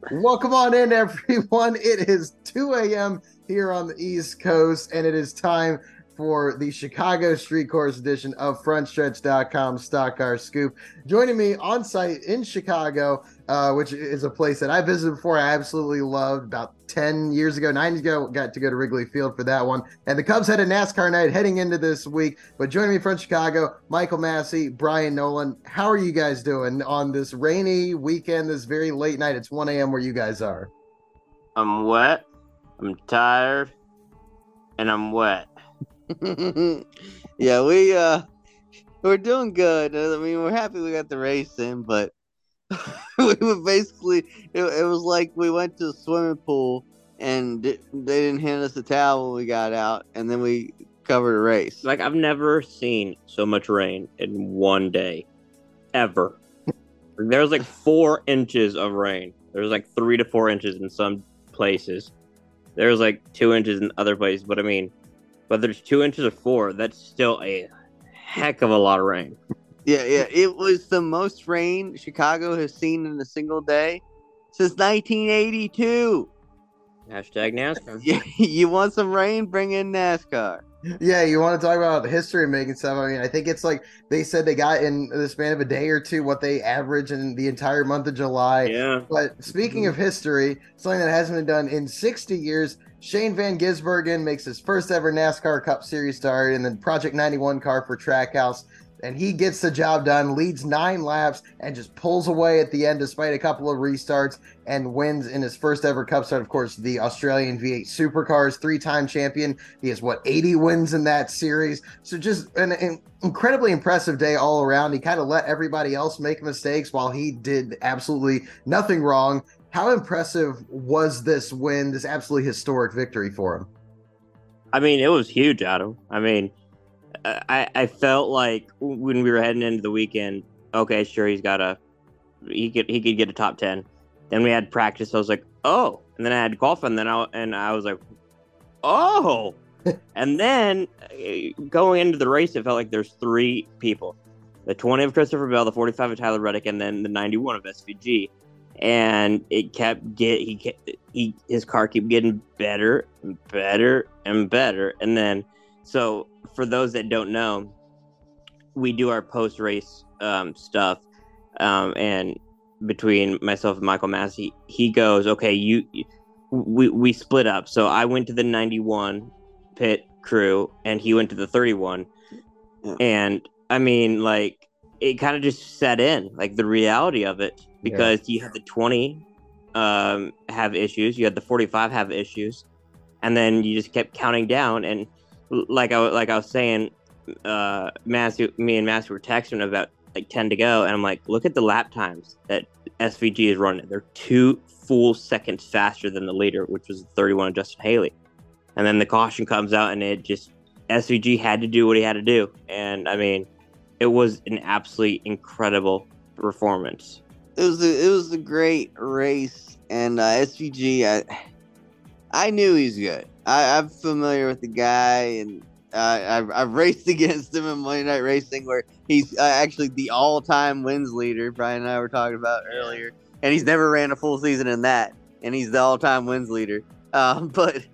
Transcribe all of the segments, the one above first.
Welcome on in, everyone. It is 2 a.m. here on the East Coast, and it is time for the Chicago Street Course edition of FrontStretch.com Stock Car Scoop. Joining me on site in Chicago, which is a place that I visited before. I absolutely loved about 10 years ago, 9 years ago, got to go to Wrigley Field for that one. And the Cubs had a NASCAR night heading into this week. But joining me from Chicago, Michael Massey, Brian Nolan. How are you guys doing on this rainy weekend, this very late night? It's 1 a.m. where you guys are. I'm wet, I'm tired, and I'm wet. Yeah, we're doing good. I mean, we're happy we got the race in, but we were basically it was like we went to the swimming pool and they didn't hand us a towel when we got out, and then we covered a race. Like, I've never seen so much rain in one day, ever. There's like 4 inches of rain. There's like 3 to 4 inches in some places. There's like 2 inches in other places. But I mean, whether it's 2 inches or four, that's still a heck of a lot of rain. Yeah, it was the most rain Chicago has seen in a single day since 1982. Hashtag NASCAR. You want some rain? Bring in NASCAR. Yeah, you want to talk about the history of making stuff. I mean, I think it's like they said they got in the span of a day or two what they average in the entire month of July. Yeah. But speaking of history, something that hasn't been done in 60 years, Shane Van Gisbergen makes his first ever NASCAR Cup Series start in the Project 91 car for Trackhouse. And he gets the job done, leads 9 laps, and just pulls away at the end despite a couple of restarts and wins in his first ever Cup start. Of course, the Australian V8 Supercars, 3-time champion. He has, 80 wins in that series. So just an incredibly impressive day all around. He kind of let everybody else make mistakes while he did absolutely nothing wrong. How impressive was this win, this absolutely historic victory for him? I mean, it was huge, Adam. I mean, I felt like when we were heading into the weekend, okay, sure, he could get a top 10. Then we had practice. I was like, oh, and then I had golf, and then I was like, oh, and then going into the race, it felt like there's 3 people: the 20 of Christopher Bell, the 45 of Tyler Reddick, and then the 91 of SVG. And it his car kept getting better and better and better, and then. So for those that don't know, we do our post-race stuff, and between myself and Michael Massey, he goes, okay, we split up. So I went to the 91 pit crew, and he went to the 31. Yeah. And I mean, like, it kind of just set in, like, the reality of it, because you had the 20 have issues, you had the 45 have issues, and then you just kept counting down. And like I was saying, me and Massey were texting about like 10 to go, and I'm like, look at the lap times that SVG is running. They're 2 full seconds faster than the leader, which was 31 of Justin Haley. And then the caution comes out, and SVG had to do what he had to do. And I mean, it was an absolutely incredible performance. It was a great race, and SVG, I knew he's good. I'm familiar with the guy, and I've raced against him in Monday Night Racing, where he's actually the all-time wins leader. Brian and I were talking about earlier, and he's never ran a full season in that, and he's the all-time wins leader. But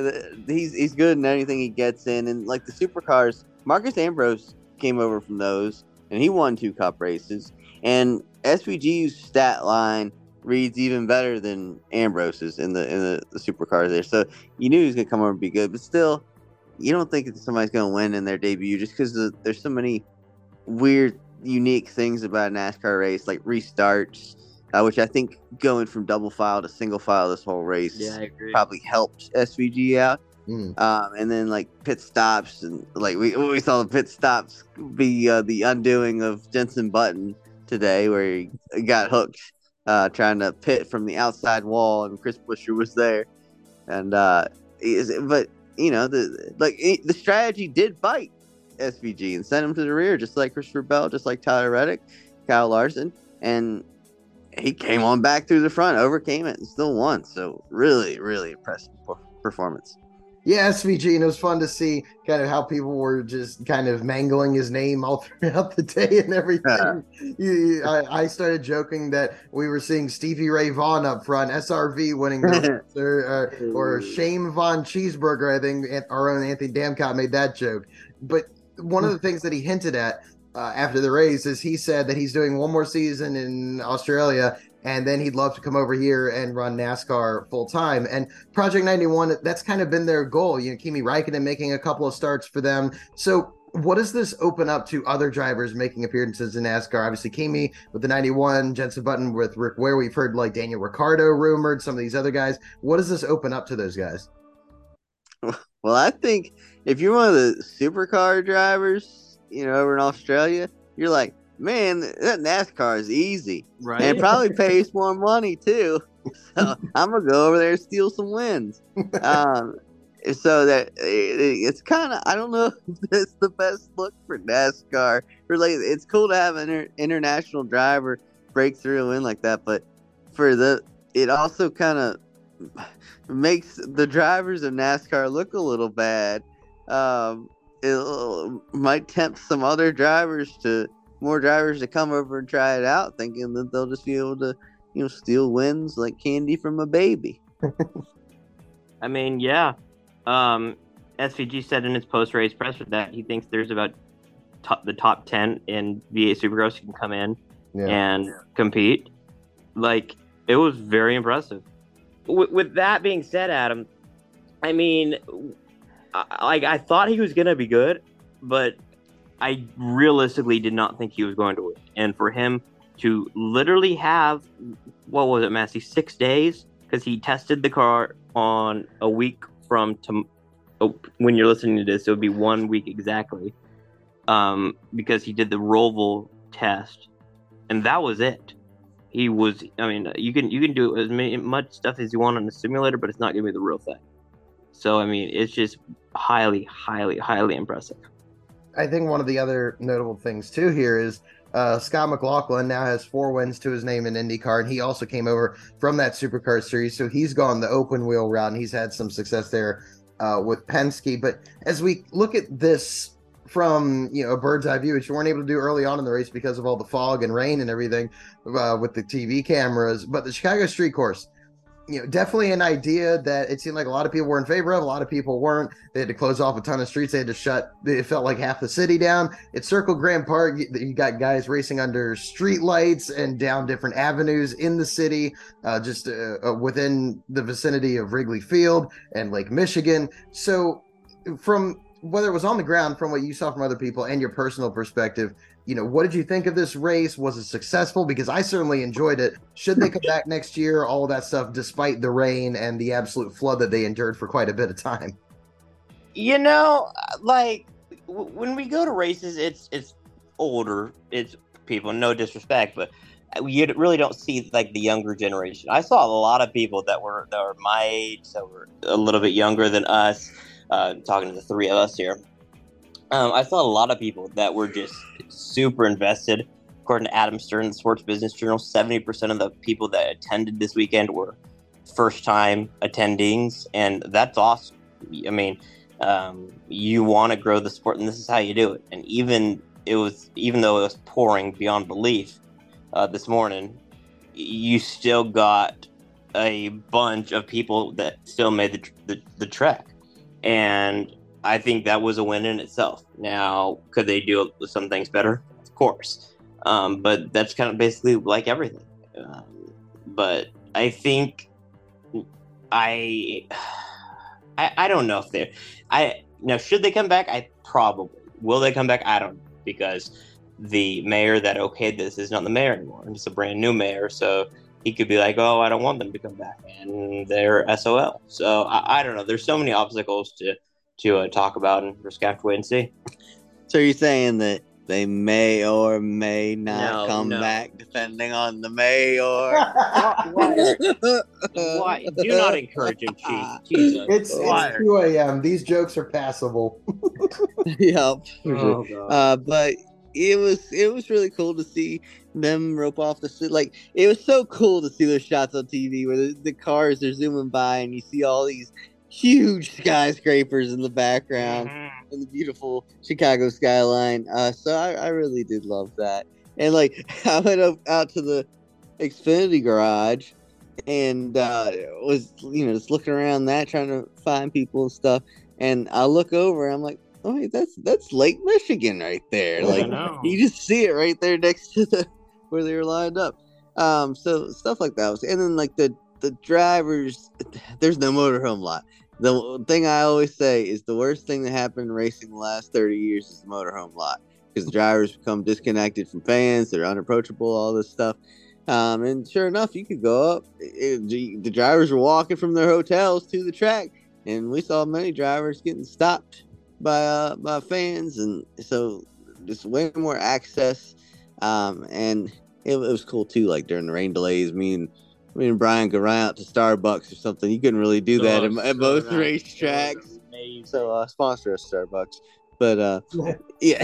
he's good in anything he gets in, and like the supercars, Marcus Ambrose came over from those, and he won 2 Cup races, and SVG's stat line reads even better than Ambrose's in the supercars there. So you knew he was going to come over and be good, but still, you don't think that somebody's going to win in their debut just because there's so many weird, unique things about a NASCAR race, like restarts, which I think going from double file to single file this whole race probably helped SVG out. And then like pit stops, and like we saw the pit stops be the undoing of Jenson Button today, where he got hooked trying to pit from the outside wall, and Chris Buescher was there. And but you know, the strategy did bite SVG and sent him to the rear, just like Christopher Bell, just like Tyler Reddick, Kyle Larson, and he came on back through the front, overcame it, and still won. So really, really impressive performance. Yeah, SVG, and it was fun to see kind of how people were just kind of mangling his name all throughout the day and everything. I started joking that we were seeing Stevie Ray Vaughan up front, SRV winning the race, or Shane Von Cheeseburger. I think our own Anthony Damcott made that joke. But one of the things that he hinted at after the race is he said that he's doing one more season in Australia and then he'd love to come over here and run NASCAR full time. And Project 91, that's kind of been their goal. You know, Kimi Räikkönen making a couple of starts for them. So what does this open up to other drivers making appearances in NASCAR? Obviously, Kimi with the 91, Jenson Button with Rick Ware. We've heard like Daniel Ricciardo rumored, some of these other guys. What does this open up to those guys? Well, I think if you're one of the supercar drivers, you know, over in Australia, you're like, man, that NASCAR is easy. Right. And it probably pays more money too. So I'm gonna go over there and steal some wins. So that it's kind of, I don't know if it's the best look for NASCAR. Like, it's cool to have an international driver break through and win like that, but it also kind of makes the drivers of NASCAR look a little bad. It might tempt some other more drivers to come over and try it out, thinking that they'll just be able to, you know, steal wins like candy from a baby. I mean, yeah. SVG said in his post-race presser that he thinks there's about the top 10 in V8 Supercross who can come in and compete. Like, it was very impressive. With that being said, Adam, I mean, I thought he was going to be good, but I realistically did not think he was going to win. And for him to literally have, what was it, Massey, 6 days? Because he tested the car on a week from when you're listening to this, it would be 1 week exactly. Because he did the Roval test, and that was it. He was, I mean, you can do as much stuff as you want on the simulator, but it's not going to be the real thing. So, I mean, it's just highly, highly, highly impressive. I think one of the other notable things too here is Scott McLaughlin now has 4 wins to his name in IndyCar, and he also came over from that Supercar series, so he's gone the open wheel route, and he's had some success there with Penske. But as we look at this from, you know, a bird's eye view, which you weren't able to do early on in the race because of all the fog and rain and everything with the TV cameras, but the Chicago Street Course, you know, definitely an idea that it seemed like a lot of people were in favor of. A lot of people weren't. They had to close off a ton of streets. They had to it felt like half the city down. It circled Grant Park. You got guys racing under street lights and down different avenues in the city, just within the vicinity of Wrigley Field and Lake Michigan. So from whether it was on the ground, from what you saw from other people and your personal perspective, you know, what did you think of this race? Was it successful? Because I certainly enjoyed it. Should they come back next year? All of that stuff, despite the rain and the absolute flood that they endured for quite a bit of time. You know, like when we go to races, it's older, it's people. No disrespect, but you really don't see like the younger generation. I saw a lot of people that were my age, that were a little bit younger than us. Talking to the three of us here. I saw a lot of people that were just super invested. According to Adam Stern, the Sports Business Journal, 70% of the people that attended this weekend were first-time attendings, and that's awesome. I mean, you want to grow the sport, and this is how you do it. And even though it was pouring beyond belief this morning, you still got a bunch of people that still made the trek, and I think that was a win in itself. Now, could they do some things better? Of course. But that's kind of basically like everything. But I think I don't know if should they come back? I probably will. They come back? I don't know, because the mayor that okayed this is not the mayor anymore. It's a brand new mayor, so he could be like, "Oh, I don't want them to come back," and they're SOL. So I don't know. There's so many obstacles to talk about, and just have to wait and see. So you're saying that they may or may not come back, depending on the mayor? Why? Do not encourage him, Chief. Jesus. It's 2 a.m. These jokes are passable. Yep. Oh, God. But it was really cool to see them rope off the street. Like, it was so cool to see those shots on TV where the cars are zooming by and you see all these huge skyscrapers in the background Mhm. and the beautiful Chicago skyline. So I really did love that. And like I went out to the Xfinity garage and was just looking around that trying to find people and stuff. And I look over and I'm like, oh wait, that's Lake Michigan right there. I Like know. you just see it right there next to the where they were lined up. So stuff like that was, and then like the drivers, there's no motorhome lot. The thing I always say is the worst thing that happened in racing the last 30 years is the motorhome lot, because the drivers become disconnected from fans, they're unapproachable, all this stuff. And sure enough, you could go up. The drivers were walking from their hotels to the track, and we saw many drivers getting stopped by fans, and so there's way more access. And it was cool too. Like during the rain delays, me and Brian could run out to Starbucks or something. You couldn't really do that at most racetracks. So sponsor us, Starbucks. But yeah,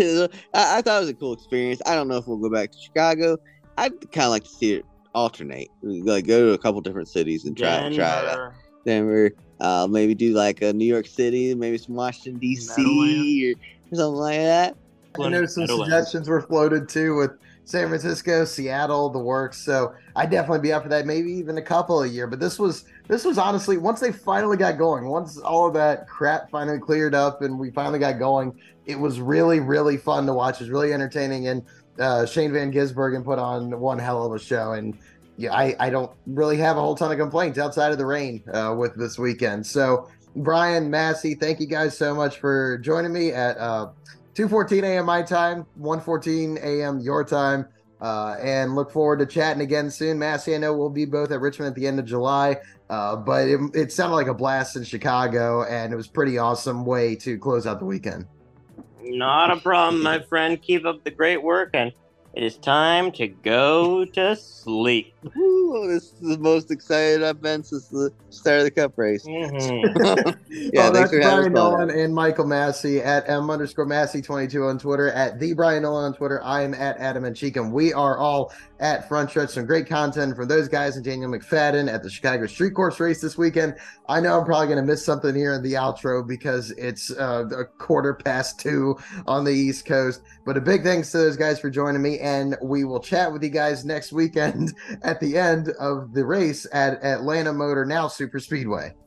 I thought it was a cool experience. I don't know if we'll go back to Chicago. I'd kind of like to see it alternate, like go to a couple different cities and try it out. Denver, maybe do like a New York City, maybe some Washington D.C. or something like that. I know some suggestions were floated too with San Francisco, Seattle, the works. So I'd definitely be up for that. Maybe even a couple a year. But this was honestly, once they finally got going, once all of that crap finally cleared up and we finally got going, it was really, really fun to watch. It was really entertaining. And Shane Van Gisbergen put on one hell of a show. And yeah, I don't really have a whole ton of complaints outside of the rain with this weekend. So Brian, Massey, thank you guys so much for joining me at 2:14 a.m. my time, 1:14 a.m. your time, and look forward to chatting again soon. Massey, I know we'll be both at Richmond at the end of July, but it sounded like a blast in Chicago, and it was pretty awesome way to close out the weekend. Not a problem, my friend. Keep up the great work, and it is time to go to sleep. Ooh, this is the most excited I've been since the start of the Cup race. Mhm. Yeah, that's for Brian Nolan and Michael Massey at M_Massey22 on Twitter, at the Brian Nolan on Twitter. I am at Adam and Cheekham. We are all at Front Stretch. Some great content from those guys and Daniel McFadden at the Chicago Street Course race this weekend. I know I'm probably going to miss something here in the outro because it's a 2:15 on the East Coast. But a big thanks to those guys for joining me, and we will chat with you guys next weekend at the end of the race at Atlanta Motor Now Super Speedway.